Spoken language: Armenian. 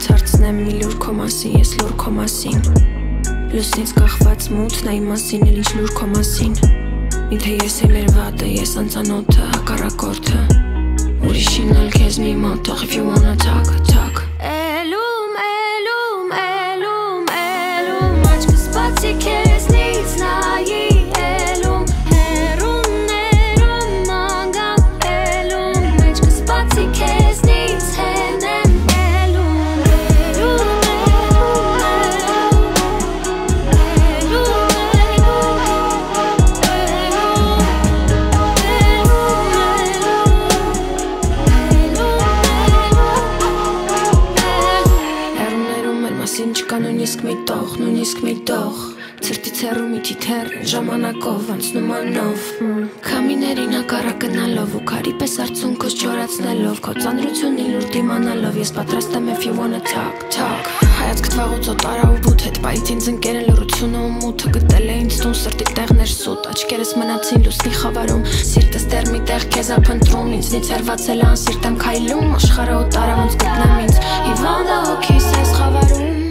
հարցնեմ մի լուր քո մասին, ես լուր քո մասին Լուսնից կախված մութն այ մասին էլ ինչ լուր քո մասին Միթե ես էլ էր վատը, ես անծանոթը, հակառակորդը Ուրիշին էլ քեզ մի մոտ թող if you wanna talk, talk Էլում, էլում, էլում, էլում Աչքս բացի քեզնից նայի Էլում, հեռուն, հեռուն մանգամ Էլում, աչքս բացի քեզնից հենեմ Էլում, էլում, Մասին չկա նույնիսկ մի տող, նույնիսկ մի տող Ցրտից հեռու մի թիթեռ, ժամանակով անցնում անով Քամիներին հակառակ գնալով ու քարի պես արցունքս չորացնելով Քո ծանրությունին լուր դիմանալով Ես պատրաստ եմ if you wanna talk, talk Հայացքդ վաղուց օտարա ու բութ հետ Պայից ինձ ընկերը լռությունը ու մութը Գտել է ինձ տուն սրտի տեղներ սուտ Աչքերս մնացին լուսնի խավարում Սիրտս դեռ մի տեղ քեզ ափնտրում Ինձնից հեռացել անսիրտ եմ քայլում Աշխարհը օտարա ոնց գտնեմ ինձ Հիվանդը հոգիս ես խավարում